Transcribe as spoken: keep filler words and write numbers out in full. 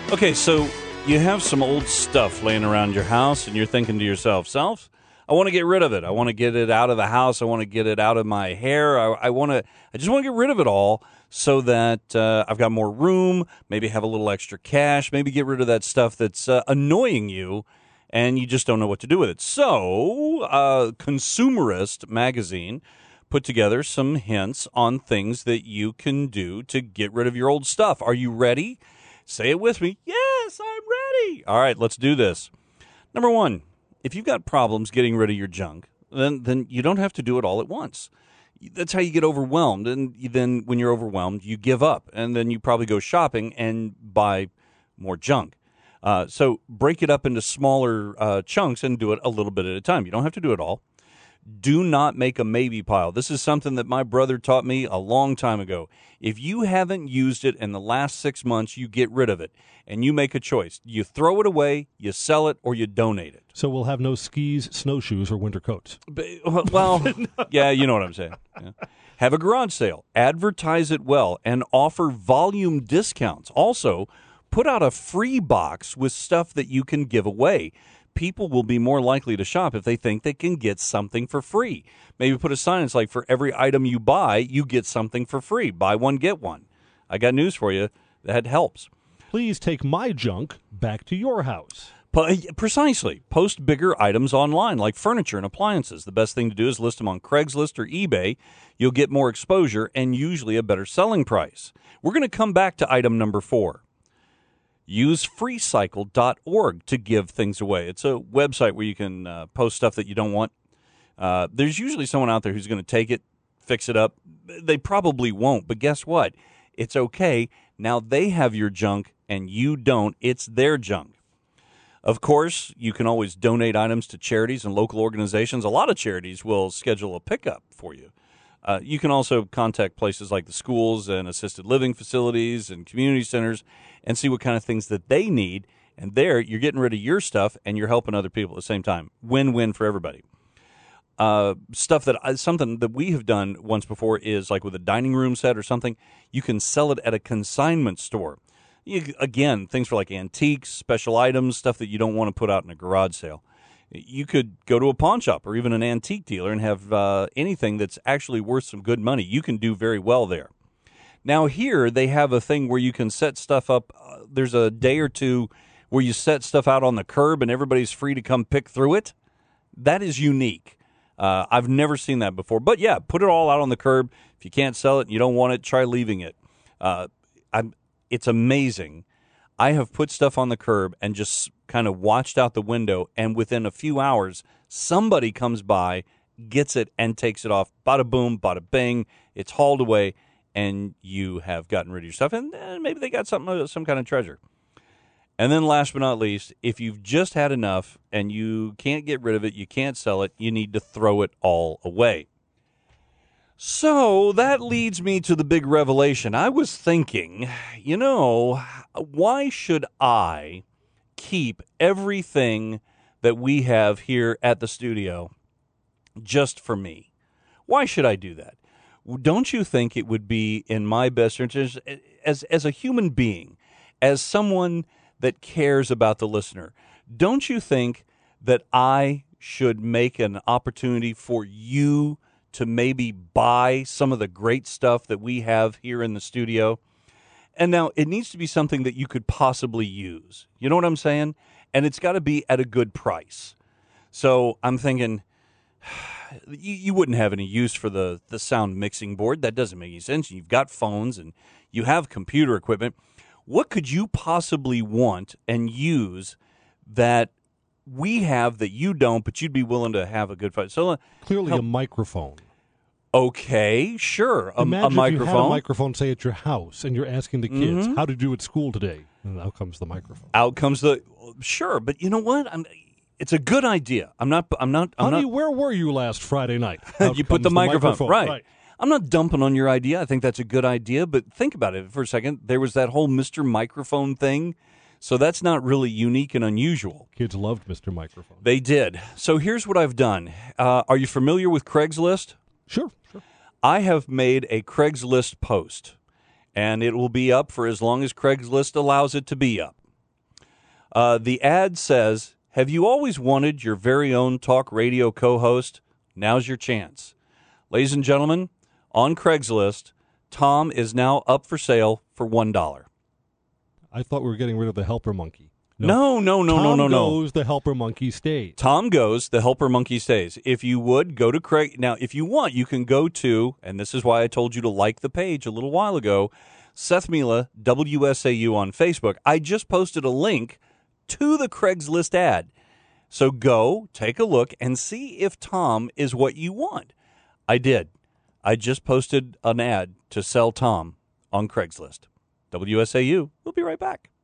Okay, so you have some old stuff laying around your house, and you're thinking to yourself, self, I want to get rid of it. I want to get it out of the house. I want to get it out of my hair. I, I want to. I just want to get rid of it all so that uh, I've got more room, maybe have a little extra cash, maybe get rid of that stuff that's uh, annoying you, and you just don't know what to do with it. So, uh, Consumerist magazine put together some hints on things that you can do to get rid of your old stuff. Are you ready? Say it with me. Yes, I'm ready. All right, let's do this. Number one, if you've got problems getting rid of your junk, then then you don't have to do it all at once. That's how you get overwhelmed. And then when you're overwhelmed, you give up. And then you probably go shopping and buy more junk. Uh, so break it up into smaller uh, chunks and do it a little bit at a time. You don't have to do it all. Do not make a maybe pile. This is something that my brother taught me a long time ago. If you haven't used it in the last six months, you get rid of it. And you make a choice. You throw it away, you sell it, or you donate it. So we'll have no skis, snowshoes, or winter coats. But, well, yeah, you know what I'm saying. Yeah. Have a garage sale. Advertise it well and offer volume discounts. Also, put out a free box with stuff that you can give away. People will be more likely to shop if they think they can get something for free. Maybe put a sign that's like, for every item you buy, you get something for free. Buy one, get one. I got news for you. That helps. Please take my junk back to your house. Precisely. Post bigger items online, like furniture and appliances. The best thing to do is list them on Craigslist or eBay. You'll get more exposure and usually a better selling price. We're going to come back to item number four. Use free cycle dot org to give things away. It's a website where you can uh, post stuff that you don't want. Uh, there's usually someone out there who's going to take it, fix it up. They probably won't, but guess what? It's okay. Now they have your junk and you don't. It's their junk. Of course, you can always donate items to charities and local organizations. A lot of charities will schedule a pickup for you. Uh, you can also contact places like the schools and assisted living facilities and community centers and see what kind of things that they need. And there, you're getting rid of your stuff and you're helping other people at the same time. Win-win for everybody. Uh, stuff that uh, something that we have done once before is like with a dining room set or something, you can sell it at a consignment store. You, again, things for like antiques, special items, stuff that you don't want to put out in a garage sale. You could go to a pawn shop or even an antique dealer and have uh, anything that's actually worth some good money. You can do very well there. Now here they have a thing where you can set stuff up. Uh, there's a day or two where you set stuff out on the curb and everybody's free to come pick through it. That is unique. Uh, I've never seen that before. But yeah, put it all out on the curb. If you can't sell it and you don't want it, try leaving it. Uh, I'm, it's amazing. I have put stuff on the curb and just kind of watched out the window, and within a few hours, somebody comes by, gets it, and takes it off. Bada boom, bada bing. It's hauled away, and you have gotten rid of your stuff, and uh, maybe they got something, some kind of treasure. And then last but not least, if you've just had enough and you can't get rid of it, you can't sell it, you need to throw it all away. So that leads me to the big revelation. I was thinking, you know, why should I keep everything that we have here at the studio just for me? Why should I do that? Don't you think it would be in my best interest as, as a human being, as someone that cares about the listener? Don't you think that I should make an opportunity for you to maybe buy some of the great stuff that we have here in the studio? And now it needs to be something that you could possibly use. You know what I'm saying? And it's got to be at a good price. So I'm thinking, you, you wouldn't have any use for the, the sound mixing board. That doesn't make any sense. You've got phones and you have computer equipment. What could you possibly want and use that we have that you don't, but you'd be willing to have a good fight? So uh, Clearly help. a microphone. Okay, sure. A, Imagine a microphone. if you had a microphone, say, at your house, and you're asking the kids, Mm-hmm. how did you do at school today? And out comes the microphone. Out comes the sure, but you know what? I'm, it's a good idea. I'm not. I'm not. I'm Honey, not, where were you last Friday night? Out you put comes the microphone, microphone. Right. right. I'm not dumping on your idea. I think that's a good idea, but think about it for a second. There was that whole Mister Microphone thing, so that's not really unique and unusual. Kids loved Mister Microphone. They did. So here's what I've done. Uh, are you familiar with Craigslist? Sure, sure. I have made a Craigslist post, and it will be up for as long as Craigslist allows it to be up. Uh, the ad says, have you always wanted your very own talk radio co-host? Now's your chance. Ladies and gentlemen, on Craigslist, Tom is now up for sale for one dollar. I thought we were getting rid of the helper monkey. No, no, no, Tom no, no, no. goes, the helper monkey stays. Tom goes, the helper monkey stays. If you would, go to Craig. Now, if you want, you can go to, and this is why I told you to like the page a little while ago, Seth Mila, W S A U on Facebook. I just posted a link to the Craigslist ad. So go, take a look, and see if Tom is what you want. I did. I just posted an ad to sell Tom on Craigslist. W S A U. We'll be right back.